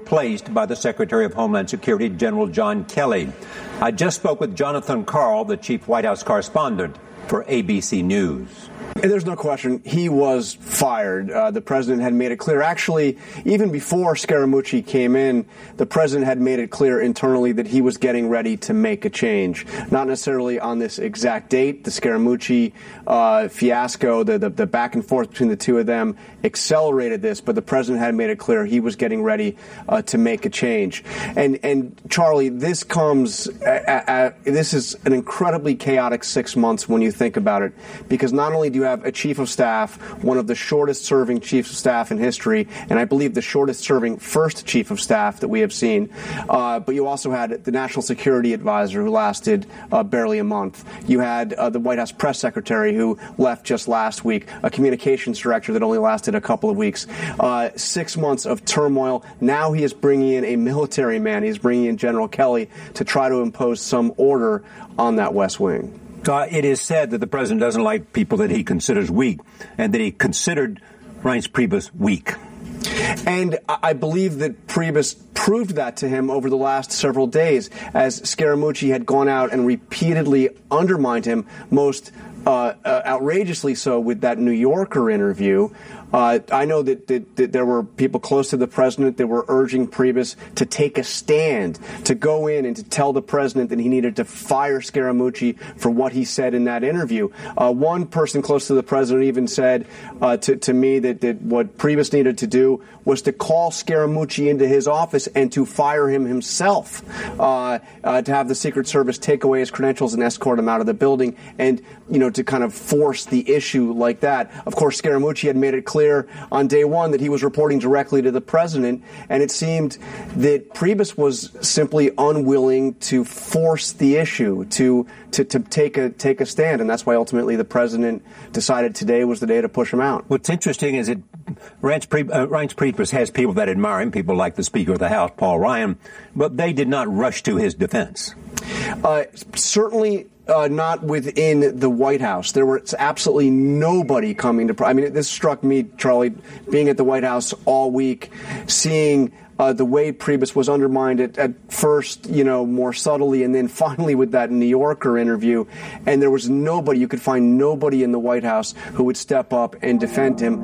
replaced by the Secretary of Homeland Security, General John Kelly. I just spoke with Jonathan Karl, the chief White House correspondent for ABC News. And there's no question he was fired. The president had made it clear. Actually, even before Scaramucci came in, the president had made it clear internally that he was getting ready to make a change. Not necessarily on this exact date. The Scaramucci fiasco, the back and forth between the two of them accelerated this, but the president had made it clear he was getting ready to make a change. And Charlie, this comes, this is an incredibly chaotic 6 months when you think about it, because not only do you have a chief of staff, one of the shortest serving chiefs of staff in history, and I believe the shortest serving first chief of staff that we have seen, but you also had the national security advisor who lasted barely a month. You had the White House press secretary who left just last week, a communications director that only lasted a couple of weeks. 6 months of turmoil. Now he is bringing in a military man. He's bringing in General Kelly to try to impose some order on that West Wing. It is said that the president doesn't like people that he considers weak, and that he considered Reince Priebus weak. And I believe that Priebus proved that to him over the last several days, as Scaramucci had gone out and repeatedly undermined him, most outrageously so with that New Yorker interview. I know that there were people close to the president that were urging Priebus to take a stand, to go in and to tell the president that he needed to fire Scaramucci for what he said in that interview. One person close to the president even said to me that what Priebus needed to do was to call Scaramucci into his office and to fire him himself, to have the Secret Service take away his credentials and escort him out of the building, and, you know, to kind of force the issue like that. Of course, Scaramucci had made it clear on day one that he was reporting directly to the president, and it seemed that Priebus was simply unwilling to force the issue, to take a stand, and that's why ultimately the president decided today was the day to push him out. What's interesting is that Reince Priebus has people that admire him, people like the Speaker of the House, Paul Ryan, but they did not rush to his defense. Certainly not within the White House. There was absolutely nobody coming to. I mean, this struck me, Charlie, being at the White House all week, seeing the way Priebus was undermined at first, you know, more subtly, and then finally with that New Yorker interview. And there was nobody, you could find nobody in the White House who would step up and defend him.